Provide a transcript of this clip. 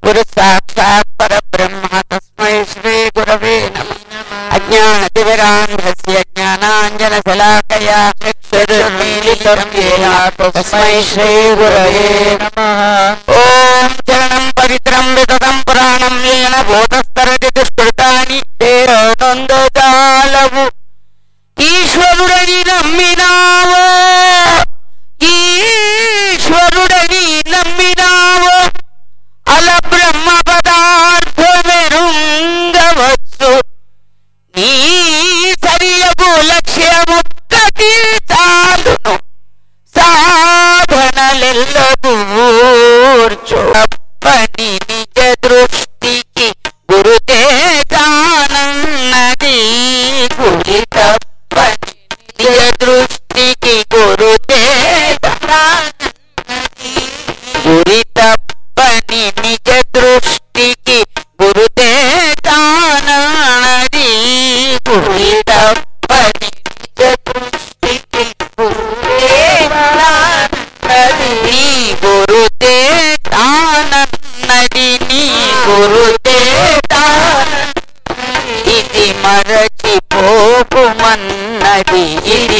గురు సాక్షాత్ పరబ్రహ్మ తస్మై శ్రీ గురవే నమః. అజ్ఞానతిమిరాంధ్రస్య జ్ఞానాంజనశలాకయా చక్షురున్మీలితం యేన తస్మై శ్రీ గురవే నమః. ఓం చరణం పవిత్రం వితతం పురాణం యేన భూతస్తరతి దుష్కృతాని తేరొందజాలవు. ఈశ్వరుడని నమ్మినావో, ఈశ్వరుడని నమ్మినావో, అల బ్రహ్మ పదార్థమెరుంగవచ్చు. నీ సరియగు లక్ష్యముక్కటి చాలును, సాధనలెల్లగూర్చు. పని నిజ దృష్టికి గురుతేజానన్నది గురి తప్పని. నిజ దృష్టికి గురుతేజానన్నది గురి తప్పని. నిజ దృష్టికి గురుతేజానన్నది గురి తప్పని.